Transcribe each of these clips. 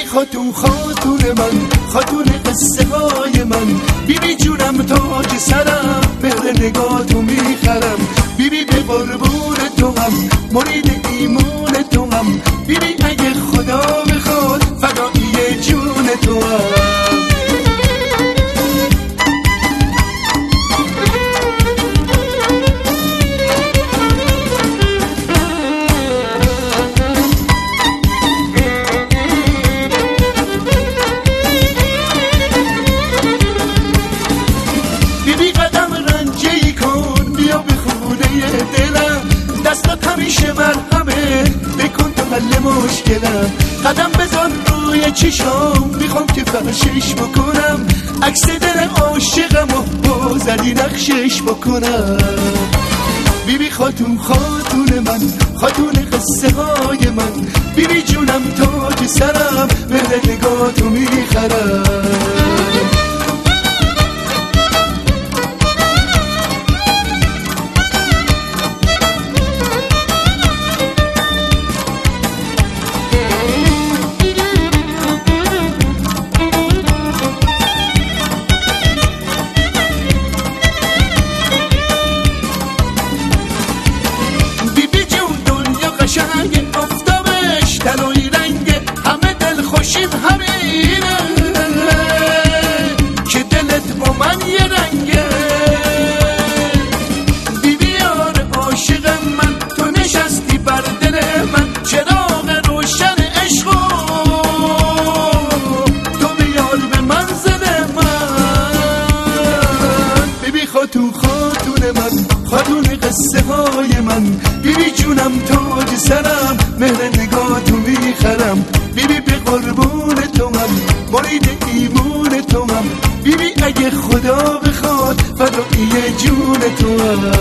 خاتون خاتون من، خاتون قصه های من، بیبی جونم تاج سرم، مهر نگاهتو میخرم. بیبی به قربون تو هم، مرید ایمون تو هم، بیبی اگه خدا بخواد فدایی جون تو هم. همیشه مرهمه بکن تو حل مشکلم، قدم بزن روی چشام میخوام که فرشش بکنم، عکس دل عاشقم و بازدی نقشش بکنم. بیبی خاتون خاتون من، خاتون قصه های من، بیبی جونم تاج سرم، مهر نگاهتو میخرم. خاتون خاتون من، خاتون قصه های من، بیبی جونم تاج سرم، مهر نگاهتو میخرم. بیبی به قربون تو هم، مرید ایمون تو هم، بیبی اگه خدا بخواد فدایی جون تو هم.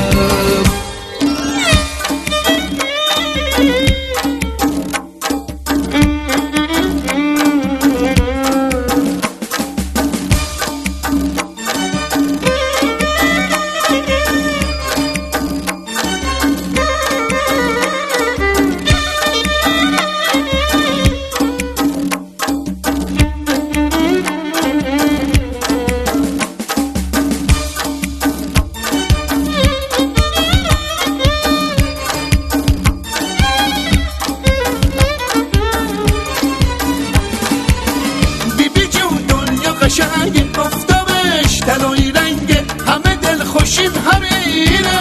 قشنگ گفتمش طلایی رنگ، همه دل خوشین همینه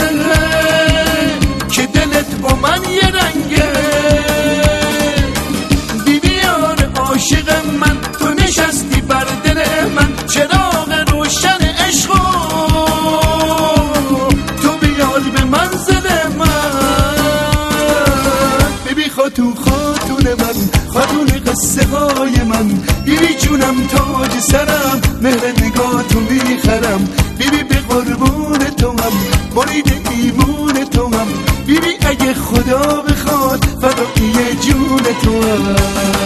که دلت با من یه رنگه. بیبی یار عاشق من، تو نشستی بر دل من، چراغ روشن عشقو تو بیار به منزل من. بیبی خاتون خاتون من، خاتون قصه های من، بیبی جونم تاج سرم، مهر نگاهتو میخرم. بیبی به قربون تو هم، مرید ایمون تو هم، بیبی اگه خدا بخواد فدایی جون تو هم.